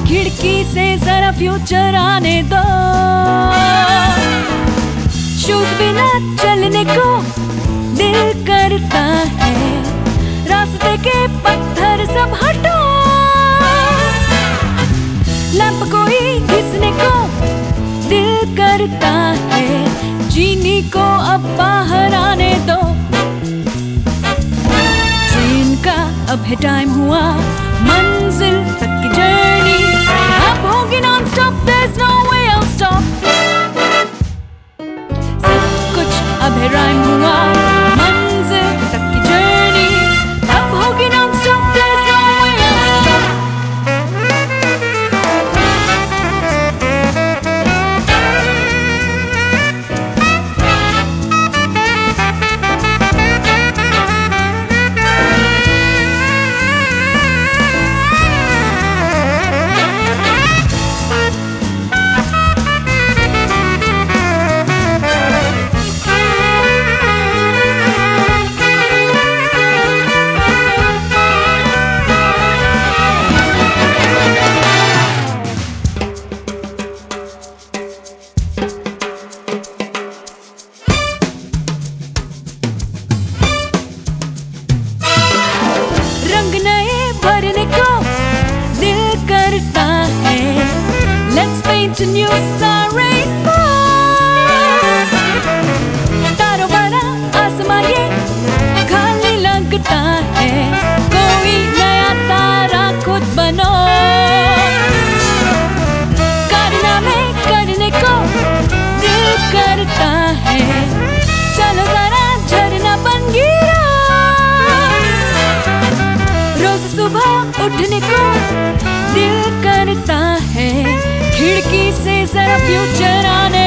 खिड़की से जरा फ्यूचर आने दो। शूज बिना चलने को दिल करता है, रास्ते के पत्थर सब हटो। लैंप कोई घिसने को दिल करता है, जीनी को अब बाहर आने दो। ट्रेन का अब है टाइम हुआ, मंजिल तक की जर्नी अब होगी nonstop, there's no way I'll stop। सब कुछ अब है राइम हुआ, मंजिल तक की जर्नी अब होगी nonstop, there's no way I'll stop। Let's paint a new rainbow। तारों भरा आसमां ये खाली लगता है, कोई नया तारा खुद बनो। कारनामे करने को दिल करता है, चलो जरा झरना बन गिरो। रोज सुबह उठने को दिल करता है, खिड़की से जरा फ्यूचर आने